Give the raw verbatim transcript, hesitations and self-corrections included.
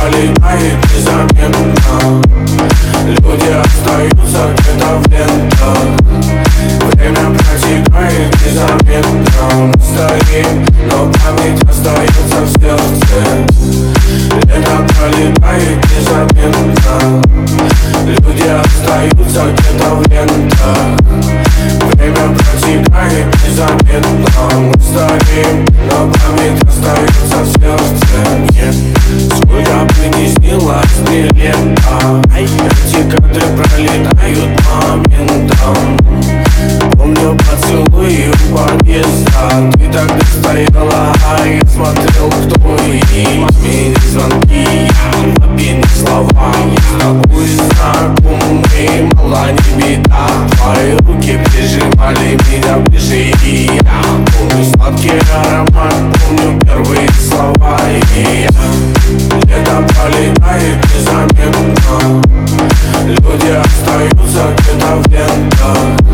пролетает незаметно. Люди остаются где-то в лентах. Время протекает незаметно. Мы стоим, но память остается в сердце. Лето пролетает незаметно. Люди остаются где-то в лентах. Время протекает незаметно. Мы стоим, но память остается в сердце. Нет, сколько бы ни снилась мне лето, эти кадры пролетают моментом. Помню поцелуи у подъезда. Ты тогда стояла, а я смотрел, кто и мамины звонки, папины слова. С тобой знакомы, мала не беда. Твои руки прижимали меня ближе, и я помню сладкий аромат, помню первые слова. И я лето пролетает незаметно. Люди остаются где-то в лентах.